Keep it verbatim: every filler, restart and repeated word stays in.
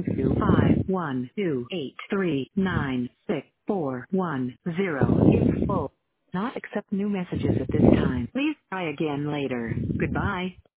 nine two five one two eight three nine six four one zero is full. Not accept new messages at this time. Please try again later. Goodbye.